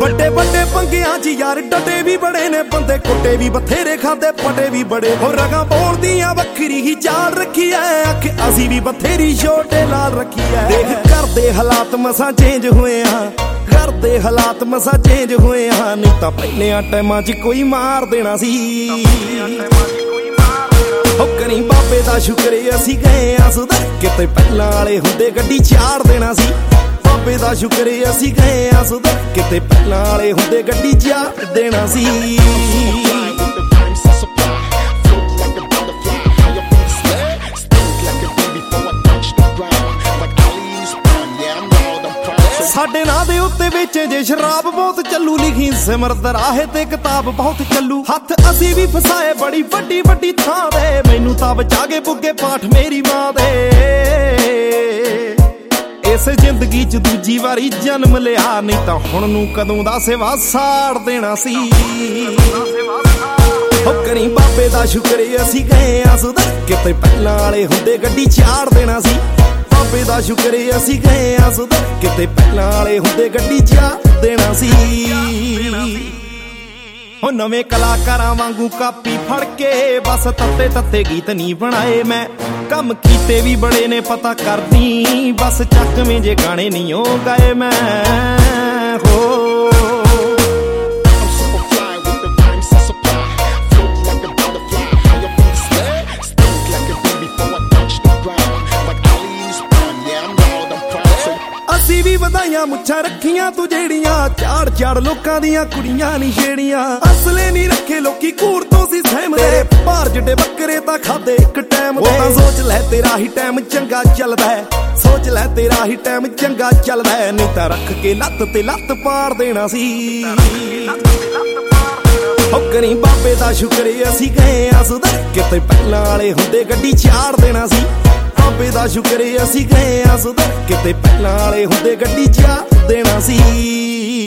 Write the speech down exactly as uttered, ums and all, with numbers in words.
ਵੱਡੇ ਵੱਡੇ ਪੰਗਿਆਂ 'ਚ ਯਾਰ ਡਟੇ ਵੀ ਬੜੇ ਨੇ ਬੰਦੇ, ਕੁੱਟੇ ਵੀ ਬਥੇਰੇ ਖਾਂਦੇ ਪਟੇ ਵੀ ਬੜੇ। ਹੋ ਰਗਾਂ ਬੋਲਦੀਆਂ ਵੱਖਰੀ ਹੀ ਚਾਲ ਰੱਖੀ ਐ, ਅੱਖ ਅਸੀਂ ਵੀ ਬਥੇਰੀ ਛੋਟੇ ਲਾਲ ਰੱਖੀ ਐ। ਦੇਖ ਘਰ ਦੇ ਹਾਲਾਤ ਮਸਾਂ ਚੇਂਜ ਹੋਏ ਆ, ਘਰ ਦੇ ਹਾਲਾਤ ਮਸਾਂ ਚੇਂਜ ਹੋਏ ਆ, ਨਹੀਂ ਤਾਂ ਪਹਿਲਿਆਂ ਟਾਈਮਾਂ 'ਚ ਕੋਈ ਮਾਰ ਦੇਣਾ ਸੀ। ਹੋ ਕਰੀ ਬਾਬੇ ਦਾ ਸ਼ੁਕਰ ਅਸੀਂ ਗਏ ਆ ਸੁਧਰ, ਕਿਤੇ ਪਹਿਲਾਂ ਵਾਲੇ ਹੁੰਦੇ ਗੱਡੀ ਚਾੜ ਦੇਣਾ ਸੀ। ਬਾਬੇ ਦਾ ਸ਼ੁਕਰ ਅਸੀਂ ਗਏ ਆ ਸੁਧਰ, ਕਿਤੇ ਪਹਿਲਾਂ ਵਾਲੇ ਹੁੰਦੇ ਗੱਡੀ ਚਾੜ ਦੇਣਾ ਸੀ। ਸਾਡੇ ਨਾਂ ਦੇ ਉੱਤੇ ਵੇਚੇ ਜੇ ਸ਼ਰਾਬ ਬਹੁਤ ਚੱਲੂ, ਲਿਖੀ ਸਿਮਰਤ ਰਾਹੇ ਤੇ ਕਿਤਾਬ ਬਹੁਤ ਚੱਲੂ। ਹੱਥ ਅਸੀਂ ਵੀ ਫਸਾਏ ਬੜੀ ਵੱਡੀ ਵੱਡੀ ਥਾਂ ਦੇ, ਮੈਨੂੰ ਤਾਂ ਬਚਾ ਕੇ ਪੁੱਗੇ ਪਾਠ ਮੇਰੀ ਮਾਂ ਦੇ। ਇਸ ਜ਼ਿੰਦਗੀ 'ਚ ਦੂਜੀ ਵਾਰੀ ਜਨਮ ਲਿਆ, ਨਹੀਂ ਤਾਂ ਹੁਣ ਨੂੰ ਕਦੋਂ ਦਾ ਸੇਵਾ ਸਾੜ ਦੇਣਾ ਸੀ। ਹੋ ਕਰੀ ਬਾਬੇ ਦਾ ਸ਼ੁਕਰ ਅਸੀਂ ਗਏ ਆ ਸੁਧਰ, ਕਿਤੇ ਪਹਿਲਾਂ ਵਾਲੇ ਹੁੰਦੇ ਗੱਡੀ ਚਾੜ ਦੇਣਾ ਸੀ। ਬਾਬੇ ਦਾ ਸ਼ੁਕਰ ਅਸੀਂ ਗਏ ਆ ਸੁਧਰ, ਕਿਤੇ ਪਹਿਲਾਂ ਵਾਲੇ ਹੁੰਦੇ ਗੱਡੀ ਚਾੜ ਦੇਣਾ ਸੀ। ਹੋ ਨਵੇਂ ਕਲਾਕਾਰਾਂ ਵਾਂਗੂ ਕਾਪੀ ਫੜ ਕੇ ਬਸ ਤੱਤੇ ਤੱਤੇ ਗੀਤ ਨਹੀਂ ਬਣਾਏ ਮੈਂ, ਕੰਮ ਕੀਤੇ ਵੀ ਬੜੇ ਨੇ ਪਤਾ ਕਰਦੀ, ਬਸ ਚੱਕਵੇਂ ਜੇ ਗਾਣੇ ਨਹੀਂ ਉਹ ਗਾਏ ਮੈਂ। ਹੋ ਅਸੀਂ ਵੀ ਵਧਾਈਆਂ ਮੁੱਛਾਂ ਰੱਖੀਆਂ ਤੂੰ ਜਿਹੜੀਆਂ, ਚਾੜ ਚਾੜ ਲੋਕਾਂ ਦੀਆਂ ਕੁੜੀਆਂ ਨੀ ਛੇੜੀਆਂ। ਅਸਲੇ ਨਹੀਂ ਰੱਖੇ ਲੋਕੀ ਘੂਰ ਤੋਂ ਸੀ ਸਹਿਮਦੇ, ਭਾਰ ਜਿੱਡੇ ਬੱਕਰੇ ਤਾਂ ਖਾਦੇ ਇੱਕ ਟਾਈਮ ਦੇ। ਤਾਂ ਸੋਚ ਲੈ ਤੇਰਾ ਹੀ ਟਾਈਮ ਚੰਗਾ ਚੱਲਦਾ ਹੈ, ਸੋਚ ਲੈ ਤੇਰਾ ਹੀ ਟਾਈਮ ਚੰਗਾ ਚੱਲਦਾ ਹੈ, ਨਹੀਂ ਤਾਂ ਰੱਖ ਕੇ ਲੱਤ ਤੇ ਲੱਤ ਪਾੜ ਦੇਣਾ ਸੀ। ਹੋ ਕਰੀ ਬਾਬੇ ਦਾ ਸ਼ੁਕਰ ਅਸੀਂ ਗਏ ਆ ਸੁਧਰ, ਕਿਤੇ ਪਹਿਲਾਂ ਵਾਲੇ ਹੁੰਦੇ ਗੱਡੀ ਚਾੜ ਦੇਣਾ ਸੀ। ਬਾਬੇ ਦਾ ਸ਼ੁਕਰ ਅਸੀਂ ਗਏ ਆ ਸੁਧਰ, ਕਿਤੇ ਪਹਿਲਾਂ ਵਾਲੇ ਹੁੰਦੇ ਗੱਡੀ ਚਾੜ ਦੇਣਾ ਸੀ।